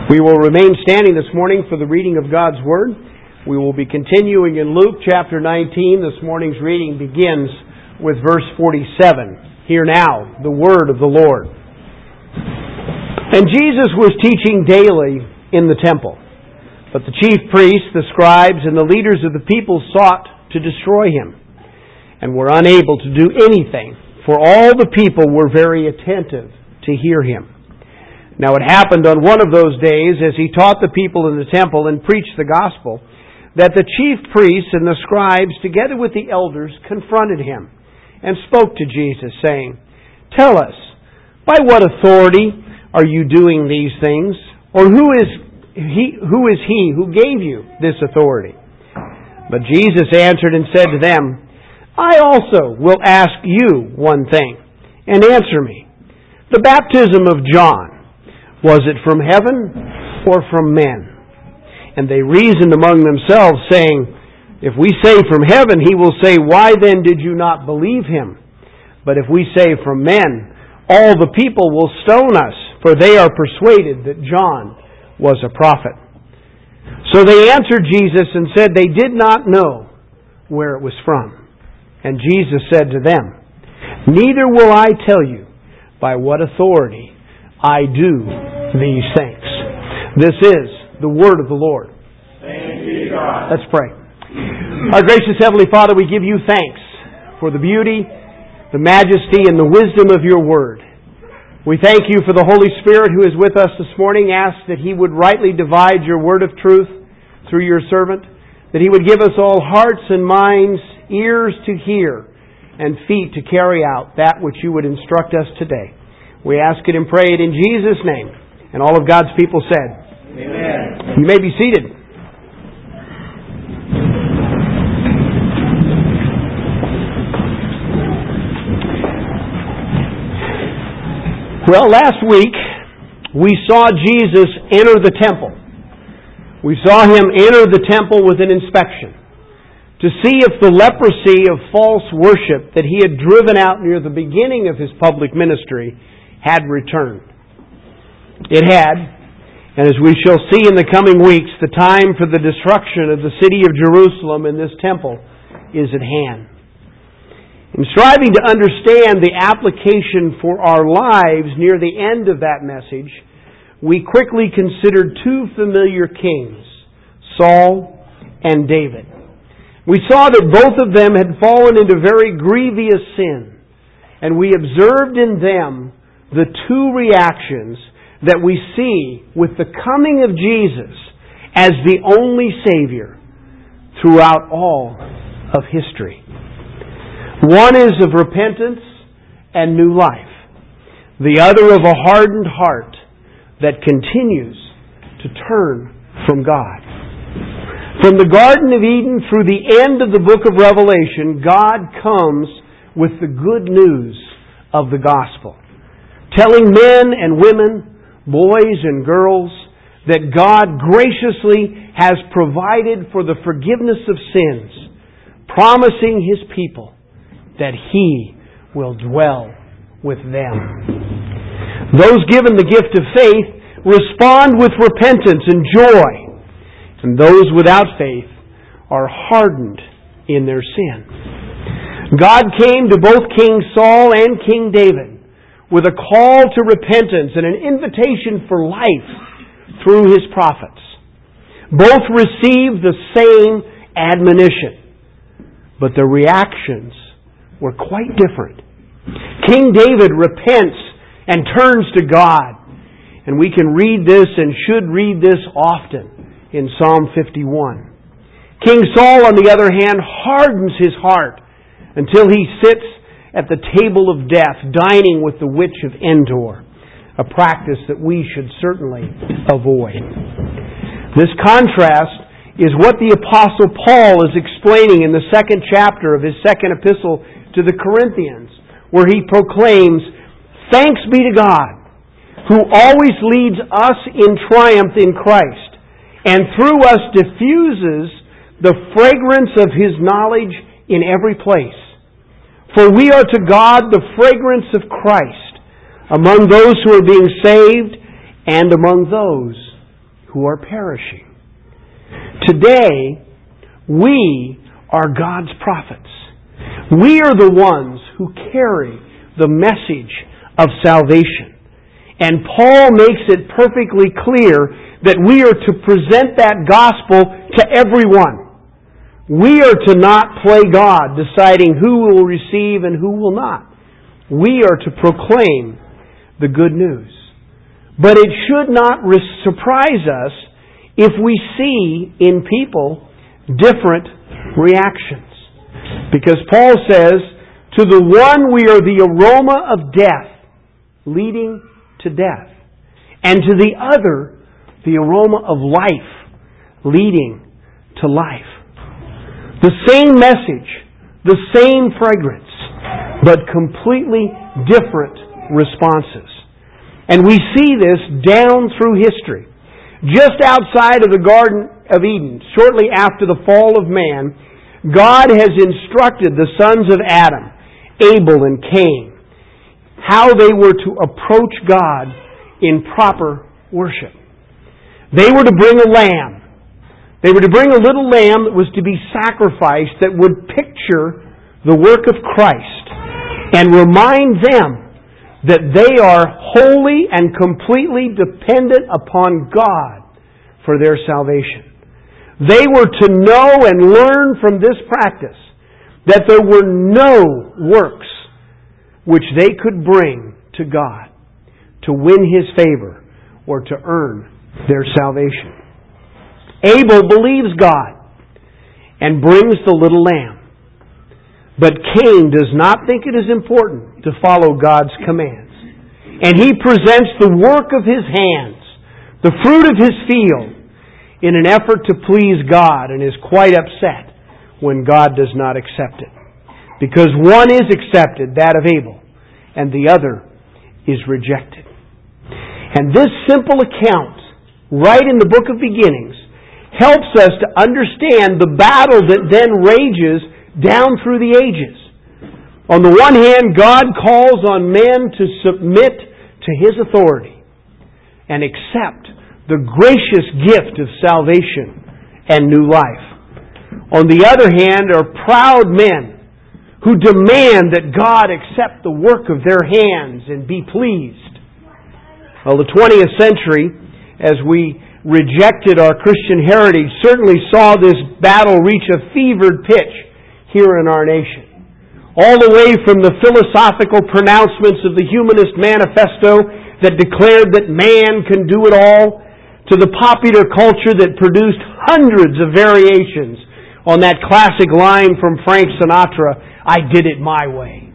We will remain standing this morning for the reading of God's Word. We will be continuing in Luke chapter 19. This morning's reading begins with verse 47. Hear now the Word of the Lord. And Jesus was teaching daily in the temple. But the chief priests, the scribes, and the leaders of the people sought to destroy him, and were unable to do anything, for all the people were very attentive to hear him. Now it happened on one of those days, as he taught the people in the temple and preached the gospel, that the chief priests and the scribes, together with the elders, confronted him and spoke to Jesus, saying, "Tell us, by what authority are you doing these things? Or who is he who gave you this authority?" But Jesus answered and said to them, "I also will ask you one thing, and answer me. The baptism of John, was it from heaven or from men?" And they reasoned among themselves, saying, "If we say from heaven, he will say, why then did you not believe him? But if we say from men, all the people will stone us, for they are persuaded that John was a prophet." So they answered Jesus and said they did not know where it was from. And Jesus said to them, "Neither will I tell you by what authority I do these things." This is the word of the Lord. Thanks be to God. Let's pray. Our gracious Heavenly Father, we give you thanks for the beauty, the majesty, and the wisdom of your word. We thank you for the Holy Spirit who is with us this morning. Ask that he would rightly divide your word of truth through your servant, that he would give us all hearts and minds, ears to hear, and feet to carry out that which you would instruct us today. We ask it and pray it in Jesus' name. And all of God's people said, Amen. You may be seated. Well, last week we saw Jesus enter the temple. We saw him enter the temple with an inspection to see if the leprosy of false worship that he had driven out near the beginning of his public ministry had returned. It had, and as we shall see in the coming weeks, the time for the destruction of the city of Jerusalem and this temple is at hand. In striving to understand the application for our lives near the end of that message, we quickly considered two familiar kings, Saul and David. We saw that both of them had fallen into very grievous sin, and we observed in them the two reactions that we see with the coming of Jesus as the only Savior throughout all of history. One is of repentance and new life. The other of a hardened heart that continues to turn from God. From the Garden of Eden through the end of the book of Revelation, God comes with the good news of the gospel, telling men and women, boys and girls, that God graciously has provided for the forgiveness of sins, promising His people that He will dwell with them. Those given the gift of faith respond with repentance and joy, and those without faith are hardened in their sin. God came to both King Saul and King David with a call to repentance and an invitation for life through His prophets. Both received the same admonition, but their reactions were quite different. King David repents and turns to God, and we can read this and should read this often in Psalm 51. King Saul, on the other hand, hardens his heart until he sits at the table of death, dining with the witch of Endor, a practice that we should certainly avoid. This contrast is what the Apostle Paul is explaining in the second chapter of his second epistle to the Corinthians, where he proclaims, "Thanks be to God, who always leads us in triumph in Christ, and through us diffuses the fragrance of His knowledge in every place. For we are to God the fragrance of Christ among those who are being saved and among those who are perishing. Today, we are God's prophets. We are the ones who carry the message of salvation. And Paul makes it perfectly clear that we are to present that gospel to everyone. We are to not play God, deciding who will receive and who will not. We are to proclaim the good news. But it should not surprise us if we see in people different reactions. Because Paul says, to the one we are the aroma of death, leading to death. And to the other, the aroma of life, leading to life. The same message, the same fragrance, but completely different responses. And we see this down through history. Just outside of the Garden of Eden, shortly after the fall of man, God has instructed the sons of Adam, Abel and Cain, how they were to approach God in proper worship. They were to bring a lamb. They were to bring a little lamb that was to be sacrificed that would picture the work of Christ and remind them that they are wholly and completely dependent upon God for their salvation. They were to know and learn from this practice that there were no works which they could bring to God to win His favor or to earn their salvation. Abel believes God and brings the little lamb. But Cain does not think it is important to follow God's commands. And he presents the work of his hands, the fruit of his field, in an effort to please God, and is quite upset when God does not accept it. Because one is accepted, that of Abel, and the other is rejected. And this simple account, right in the book of beginnings, helps us to understand the battle that then rages down through the ages. On the one hand, God calls on men to submit to His authority and accept the gracious gift of salvation and new life. On the other hand are proud men who demand that God accept the work of their hands and be pleased. Well, the 20th century, as we rejected our Christian heritage, certainly saw this battle reach a fevered pitch here in our nation. All the way from the philosophical pronouncements of the Humanist Manifesto that declared that man can do it all, to the popular culture that produced hundreds of variations on that classic line from Frank Sinatra, "I did it my way."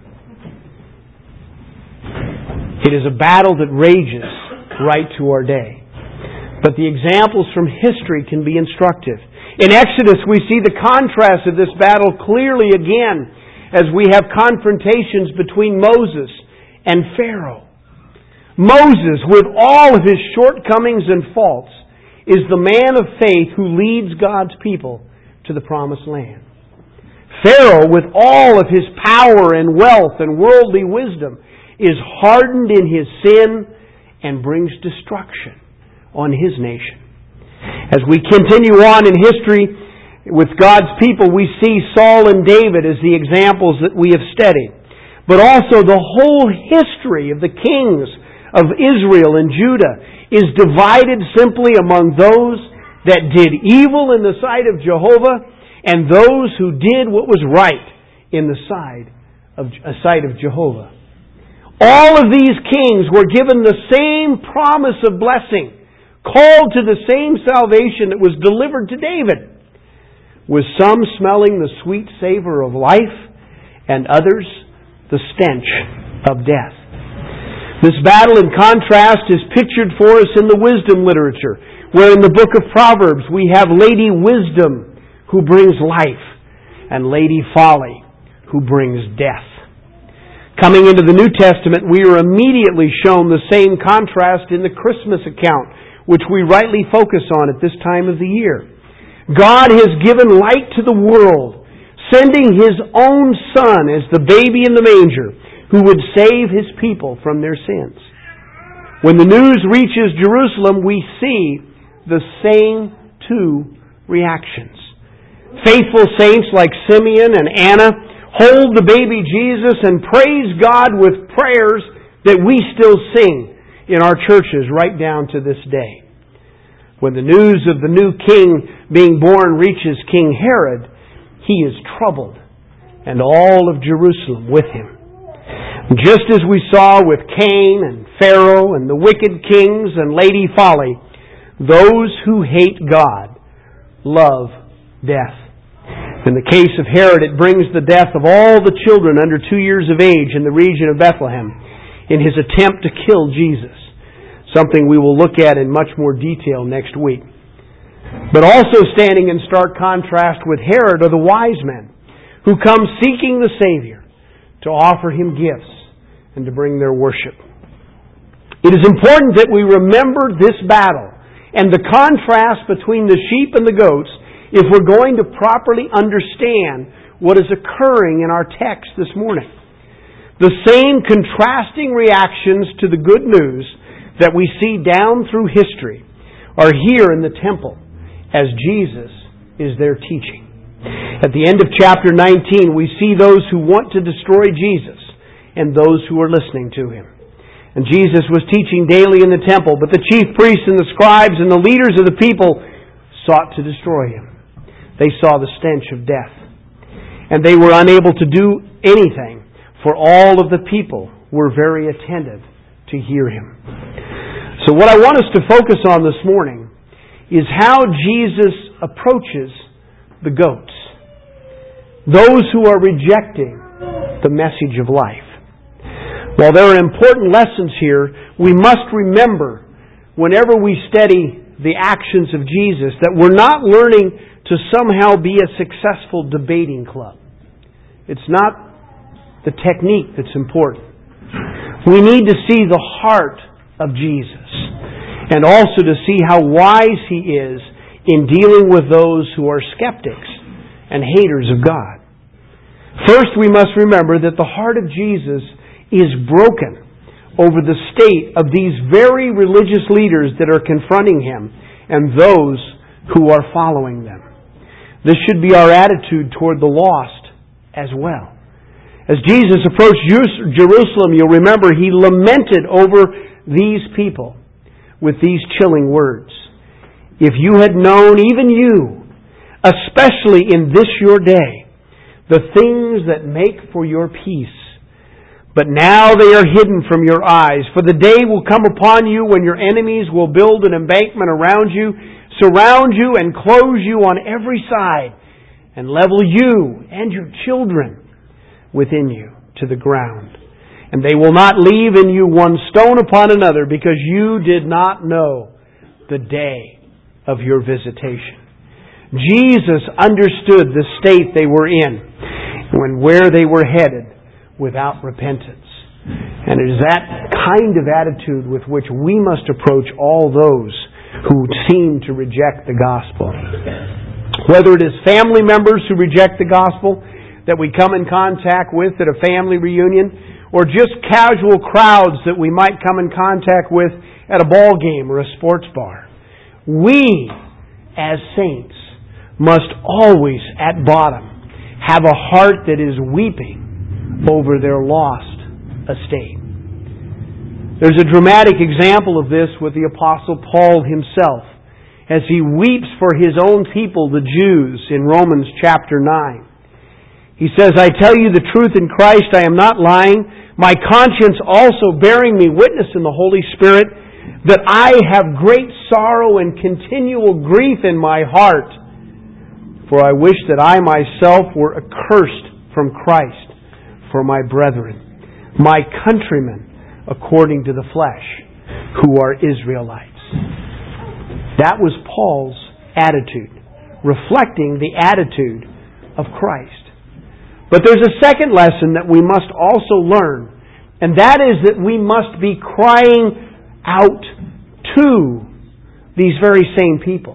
It is a battle that rages right to our day. But the examples from history can be instructive. In Exodus, we see the contrast of this battle clearly again as we have confrontations between Moses and Pharaoh. Moses, with all of his shortcomings and faults, is the man of faith who leads God's people to the promised land. Pharaoh, with all of his power and wealth and worldly wisdom, is hardened in his sin and brings destruction on his nation. As we continue on in history with God's people, we see Saul and David as the examples that we have studied. But also the whole history of the kings of Israel and Judah is divided simply among those that did evil in the sight of Jehovah and those who did what was right in the sight of Jehovah. All of these kings were given the same promise of blessing, called to the same salvation that was delivered to David, with some smelling the sweet savor of life and others the stench of death. This battle, in contrast, is pictured for us in the wisdom literature, where in the book of Proverbs we have Lady Wisdom who brings life and Lady Folly who brings death. Coming into the New Testament, we are immediately shown the same contrast in the Christmas account, which we rightly focus on at this time of the year. God has given light to the world, sending His own Son as the baby in the manger, who would save His people from their sins. When the news reaches Jerusalem, we see the same two reactions. Faithful saints like Simeon and Anna hold the baby Jesus and praise God with prayers that we still sing in our churches right down to this day. When the news of the new king being born reaches King Herod, he is troubled, and all of Jerusalem with him. Just as we saw with Cain and Pharaoh and the wicked kings and Lady Folly, those who hate God love death. In the case of Herod, it brings the death of all the children under 2 years of age in the region of Bethlehem in his attempt to kill Jesus, something we will look at in much more detail next week. But also standing in stark contrast with Herod are the wise men who come seeking the Savior to offer Him gifts and to bring their worship. It is important that we remember this battle and the contrast between the sheep and the goats if we're going to properly understand what is occurring in our text this morning. The same contrasting reactions to the good news that we see down through history are here in the temple as Jesus is there teaching. At the end of chapter 19, we see those who want to destroy Jesus and those who are listening to Him. And Jesus was teaching daily in the temple, but the chief priests and the scribes and the leaders of the people sought to destroy Him. They saw the stench of death, and they were unable to do anything, for all of the people were very attentive to hear Him. So what I want us to focus on this morning is how Jesus approaches the goats, those who are rejecting the message of life. While there are important lessons here, we must remember whenever we study the actions of Jesus that we're not learning to somehow be a successful debating club. It's not the technique that's important. We need to see the heart of Jesus and also to see how wise He is in dealing with those who are skeptics and haters of God. First, we must remember that the heart of Jesus is broken over the state of these very religious leaders that are confronting Him and those who are following them. This should be our attitude toward the lost as well. As Jesus approached Jerusalem, you'll remember He lamented over these people with these chilling words. If you had known, even you, especially in this your day, the things that make for your peace, but now they are hidden from your eyes. For the day will come upon you when your enemies will build an embankment around you, surround you and close you on every side, and level you and your children within you to the ground. And they will not leave in you one stone upon another, because you did not know the day of your visitation. Jesus understood the state they were in and where they were headed without repentance. And it is that kind of attitude with which we must approach all those who seem to reject the gospel. Whether it is family members who reject the gospel that we come in contact with at a family reunion, or just casual crowds that we might come in contact with at a ball game or a sports bar. We, as saints, must always, at bottom, have a heart that is weeping over their lost estate. There's a dramatic example of this with the Apostle Paul himself, as he weeps for his own people, the Jews, in Romans chapter 9. He says, I tell you the truth in Christ, I am not lying, my conscience also bearing me witness in the Holy Spirit, that I have great sorrow and continual grief in my heart. For I wish that I myself were accursed from Christ for my brethren, my countrymen, according to the flesh, who are Israelites. That was Paul's attitude, reflecting the attitude of Christ. But there's a second lesson that we must also learn, and that is that we must be crying out to these very same people.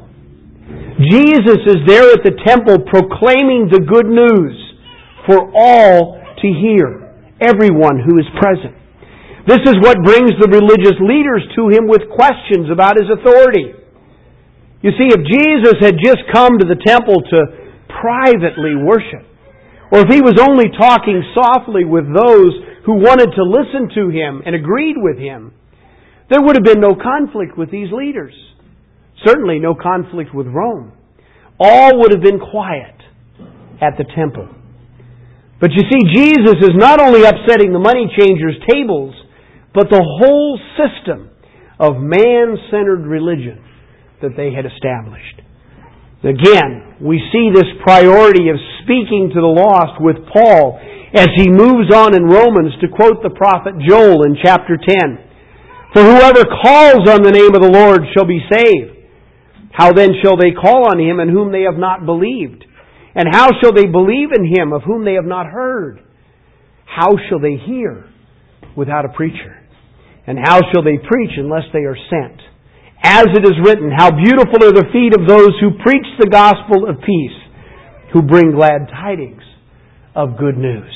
Jesus is there at the temple proclaiming the good news for all to hear, everyone who is present. This is what brings the religious leaders to Him with questions about His authority. You see, if Jesus had just come to the temple to privately worship, or if He was only talking softly with those who wanted to listen to Him and agreed with Him, there would have been no conflict with these leaders. Certainly no conflict with Rome. All would have been quiet at the temple. But you see, Jesus is not only upsetting the money changers' tables, but the whole system of man-centered religion that they had established. Again, we see this priority of speaking to the lost with Paul as he moves on in Romans to quote the prophet Joel in chapter 10. For whoever calls on the name of the Lord shall be saved. How then shall they call on Him in whom they have not believed? And how shall they believe in Him of whom they have not heard? How shall they hear without a preacher? And how shall they preach unless they are sent? As it is written, how beautiful are the feet of those who preach the gospel of peace, who bring glad tidings of good news.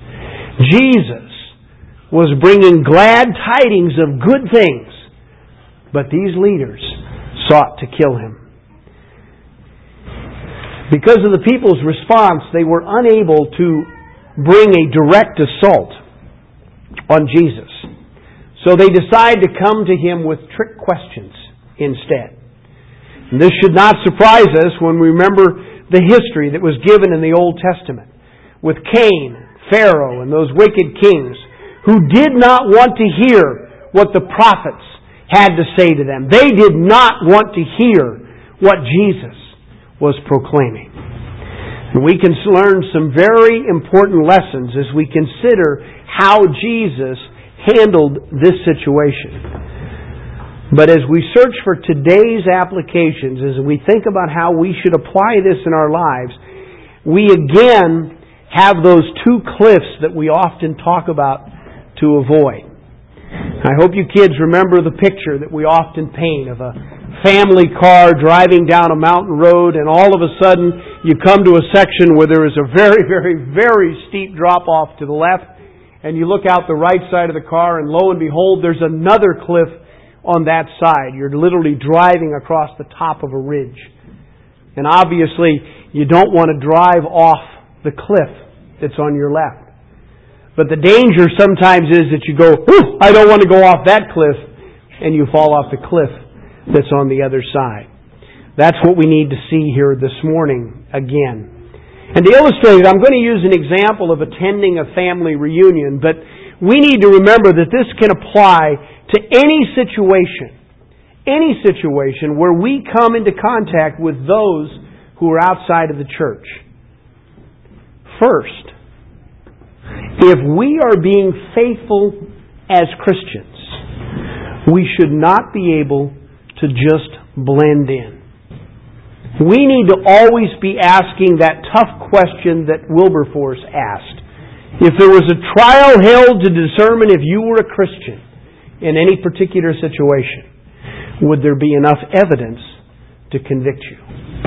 Jesus was bringing glad tidings of good things, but these leaders sought to kill Him. Because of the people's response, they were unable to bring a direct assault on Jesus. So they decide to come to Him with trick questions instead. And this should not surprise us when we remember the history that was given in the Old Testament with Cain, Pharaoh, and those wicked kings who did not want to hear what the prophets had to say to them. They did not want to hear what Jesus was proclaiming. And we can learn some very important lessons as we consider how Jesus handled this situation. But as we search for today's applications, as we think about how we should apply this in our lives, we again have those two cliffs that we often talk about to avoid. I hope you kids remember the picture that we often paint of a family car driving down a mountain road, and all of a sudden you come to a section where there is a very, very, very steep drop-off to the left, and you look out the right side of the car, and lo and behold, there's another cliff on that side. You're literally driving across the top of a ridge. And obviously, you don't want to drive off the cliff that's on your left. But the danger sometimes is that you go, I don't want to go off that cliff, and you fall off the cliff that's on the other side. That's what we need to see here this morning again. And to illustrate it, I'm going to use an example of attending a family reunion, but we need to remember that this can apply to any situation where we come into contact with those who are outside of the church. First, if we are being faithful as Christians, we should not be able to just blend in. We need to always be asking that tough question that Wilberforce asked. If there was a trial held to determine if you were a Christian in any particular situation, would there be enough evidence to convict you?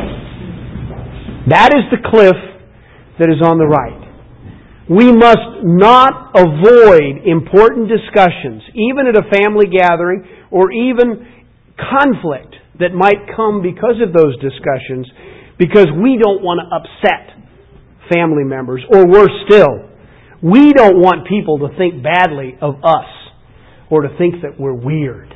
That is the cliff that is on the right. We must not avoid important discussions, even at a family gathering, or even conflict that might come because of those discussions, because we don't want to upset family members, or worse still, we don't want people to think badly of us or to think that we're weird.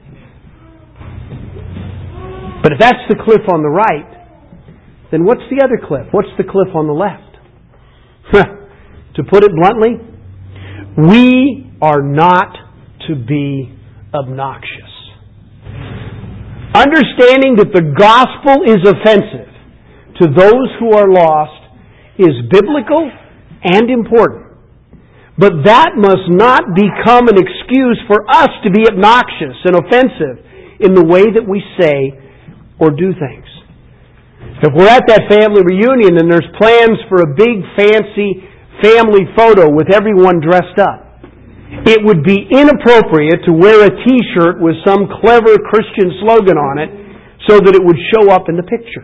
But if that's the cliff on the right, then what's the other cliff? What's the cliff on the left? To put it bluntly, we are not to be obnoxious. Understanding that the gospel is offensive to those who are lost is biblical and important. But that must not become an excuse for us to be obnoxious and offensive in the way that we say or do things. If we're at that family reunion and there's plans for a big fancy family photo with everyone dressed up, it would be inappropriate to wear a t-shirt with some clever Christian slogan on it so that it would show up in the picture.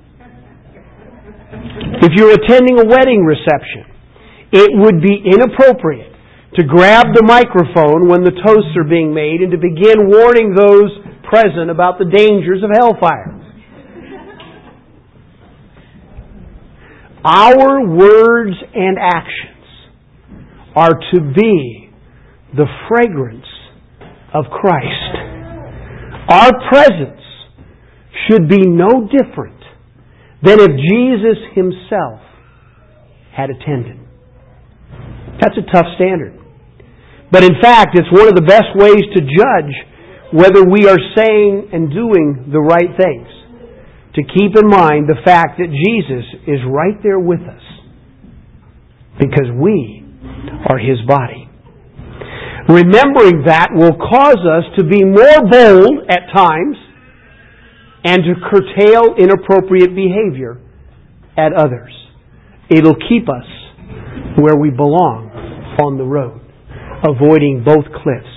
If you're attending a wedding reception, it would be inappropriate to grab the microphone when the toasts are being made and to begin warning those present about the dangers of hellfire. Our words and actions are to be the fragrance of Christ. Our presence should be no different than if Jesus Himself had attended. That's a tough standard. But in fact, it's one of the best ways to judge whether we are saying and doing the right things. To keep in mind the fact that Jesus is right there with us. Because we are His body. Remembering that will cause us to be more bold at times and to curtail inappropriate behavior at others. It'll keep us where we belong on the road, avoiding both cliffs.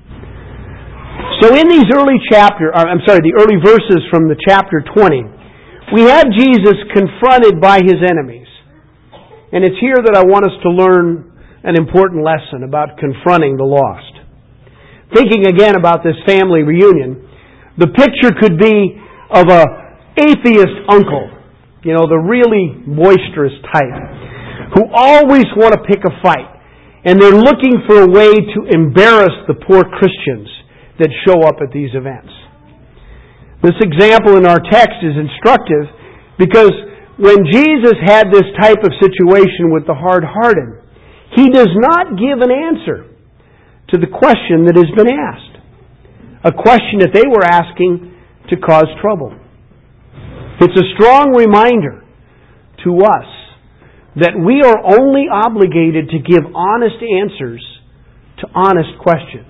So in these the early verses from the chapter 20, we have Jesus confronted by His enemies. And it's here that I want us to learn an important lesson about confronting the lost. Thinking again about this family reunion, the picture could be of a atheist uncle, the really boisterous type, who always want to pick a fight. And they're looking for a way to embarrass the poor Christians that show up at these events. This example in our text is instructive because when Jesus had this type of situation with the hard-hearted, He does not give an answer to the question that has been asked. A question that they were asking to cause trouble. It's a strong reminder to us that we are only obligated to give honest answers to honest questions.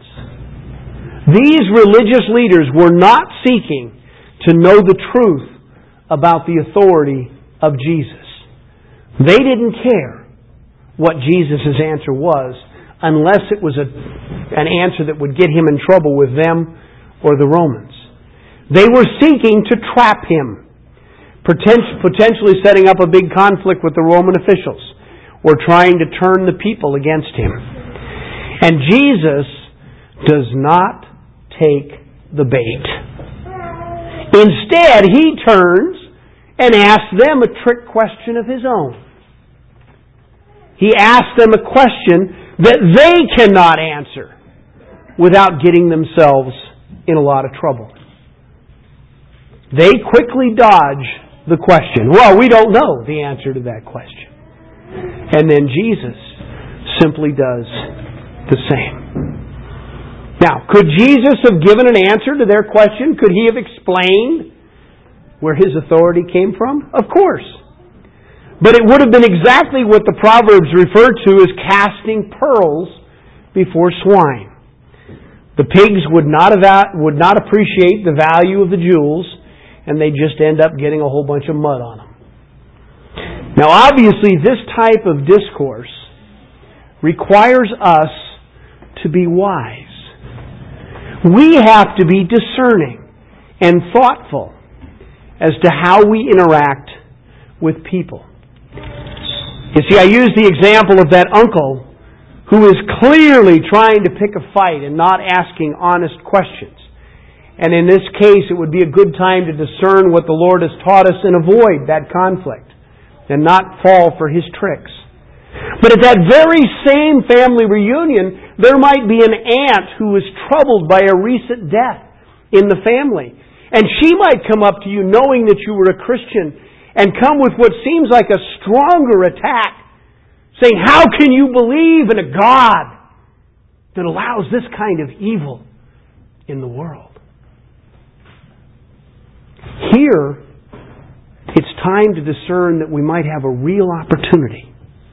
These religious leaders were not seeking to know the truth about the authority of Jesus. They didn't care what Jesus' answer was unless it was an answer that would get Him in trouble with them or the Romans. They were seeking to trap Him, potentially setting up a big conflict with the Roman officials or trying to turn the people against Him. And Jesus does not take the bait. Instead, He turns and asks them a trick question of His own. He asks them a question that they cannot answer without getting themselves in a lot of trouble. They quickly dodge the question. Well, we don't know the answer to that question. And then Jesus simply does the same. Now, could Jesus have given an answer to their question? Could He have explained where His authority came from? Of course. But it would have been exactly what the Proverbs refer to as casting pearls before swine. The pigs would not appreciate the value of the jewels, and they just end up getting a whole bunch of mud on them. Now, obviously, this type of discourse requires us to be wise. We have to be discerning and thoughtful as to how we interact with people. You see, I use the example of that uncle who is clearly trying to pick a fight and not asking honest questions. And in this case, it would be a good time to discern what the Lord has taught us and avoid that conflict and not fall for his tricks. But at that very same family reunion, there might be an aunt who is troubled by a recent death in the family. And she might come up to you knowing that you were a Christian and come with what seems like a stronger attack, saying, how can you believe in a God that allows this kind of evil in the world? Here, it's time to discern that we might have a real opportunity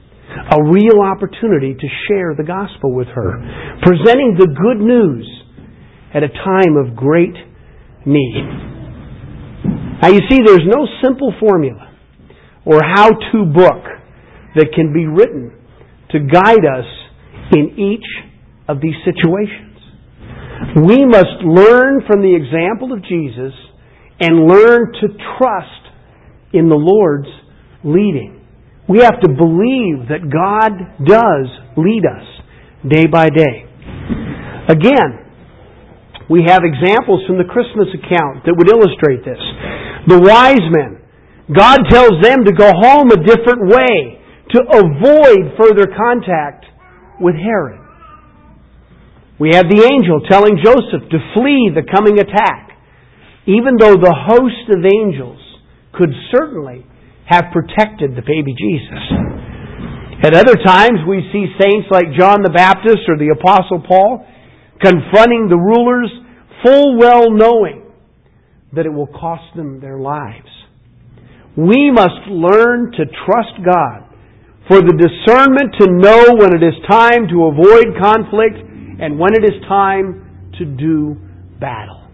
to share the gospel with her, presenting the good news at a time of great need. Now you see, there's no simple formula or how-to book that can be written to guide us in each of these situations. We must learn from the example of Jesus and learn to trust in the Lord's leading. We have to believe that God does lead us day by day. Again, we have examples from the Christmas account that would illustrate this. The wise men God tells them to go home a different way, to avoid further contact with Herod. We have the angel telling Joseph to flee the coming attack, even though the host of angels could certainly have protected the baby Jesus. At other times, we see saints like John the Baptist or the Apostle Paul confronting the rulers, full well knowing that it will cost them their lives. We must learn to trust God for the discernment to know when it is time to avoid conflict and when it is time to do battle.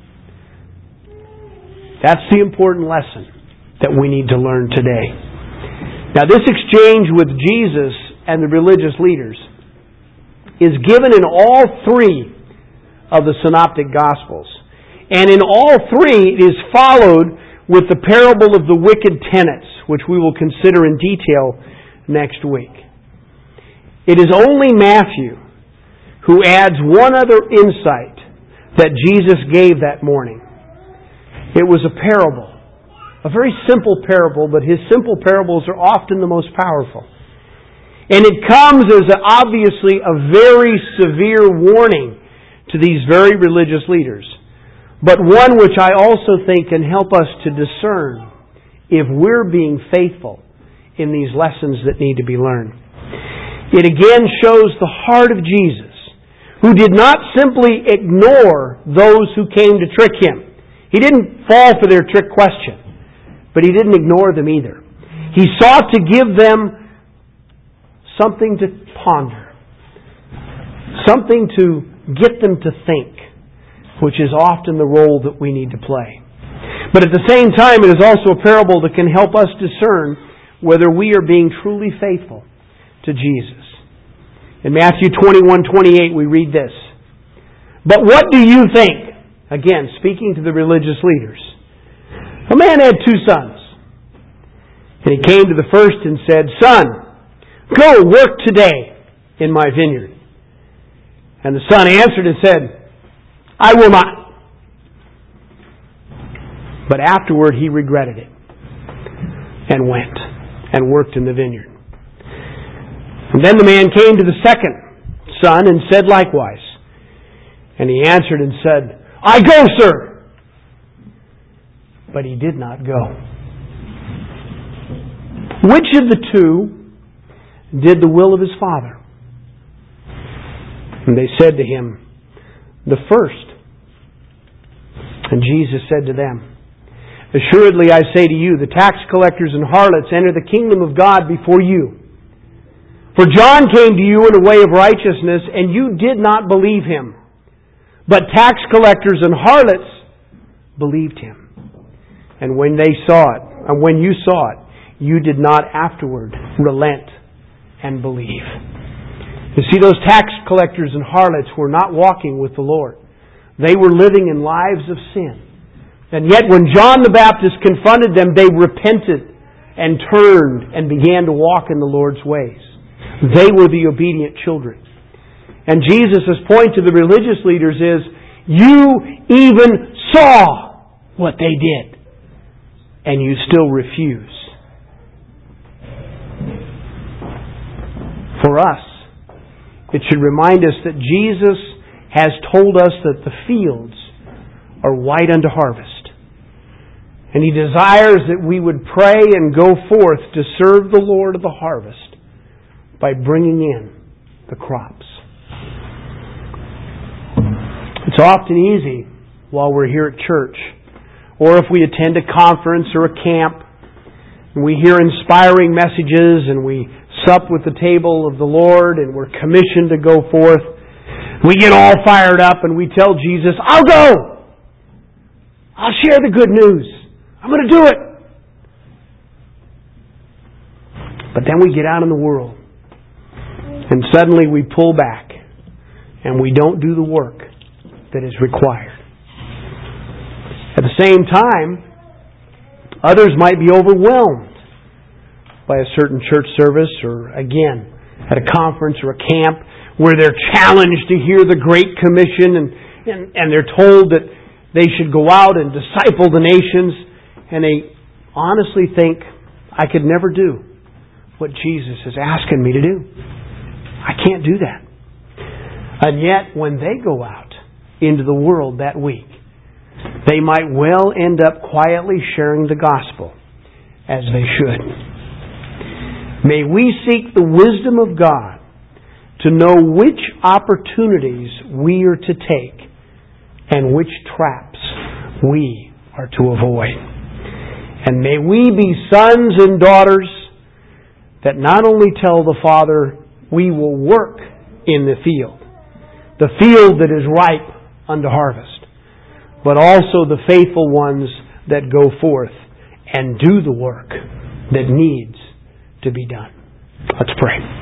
That's the important lesson that we need to learn today. Now, this exchange with Jesus and the religious leaders is given in all three of the Synoptic Gospels. And in all three, it is followed with the parable of the wicked tenants, which we will consider in detail next week. It is only Matthew who adds one other insight that Jesus gave that morning. It was a parable. A very simple parable, but His simple parables are often the most powerful. And it comes as obviously a very severe warning to these very religious leaders, but one which I also think can help us to discern if we're being faithful in these lessons that need to be learned. It again shows the heart of Jesus, who did not simply ignore those who came to trick Him. He didn't fall for their trick question, but He didn't ignore them either. He sought to give them something to ponder, something to get them to think, which is often the role that we need to play. But at the same time, it is also a parable that can help us discern whether we are being truly faithful to Jesus. In Matthew 21:28, we read this. But what do you think? Again, speaking to the religious leaders. A man had 2 sons. And he came to the first and said, Son, go work today in my vineyard. And the son answered and said, I will not. But afterward he regretted it and went and worked in the vineyard. And then the man came to the second son and said likewise. And he answered and said, I go, sir. But he did not go. Which of the 2 did the will of his father? And they said to him, the first. And Jesus said to them, Assuredly I say to you, the tax collectors and harlots enter the kingdom of God before you. For John came to you in a way of righteousness, and you did not believe him. But tax collectors and harlots believed him. And when you saw it, you did not afterward relent and believe. You see, those tax collectors and harlots were not walking with the Lord. They were living in lives of sin. And yet when John the Baptist confronted them, they repented and turned and began to walk in the Lord's ways. They were the obedient children. And Jesus' point to the religious leaders is, you even saw what they did, and you still refuse. For us, it should remind us that Jesus has told us that the fields are white unto harvest. And He desires that we would pray and go forth to serve the Lord of the harvest by bringing in the crops. It's often easy while we're here at church, or if we attend a conference or a camp, and we hear inspiring messages and we sup with the table of the Lord and we're commissioned to go forth, we get all fired up and we tell Jesus, I'll go! I'll share the good news. I'm going to do it! But then we get out in the world and suddenly we pull back and we don't do the work that is required. At the same time, others might be overwhelmed by a certain church service, or again, at a conference or a camp where they're challenged to hear the Great Commission and they're told that they should go out and disciple the nations, and they honestly think I could never do what Jesus is asking me to do. I can't do that. And yet, when they go out into the world that week, they might well end up quietly sharing the gospel as they should. May we seek the wisdom of God to know which opportunities we are to take and which traps we are to avoid. And may we be sons and daughters that not only tell the Father we will work in the field that is ripe unto harvest, but also the faithful ones that go forth and do the work that needs to be done. Let's pray.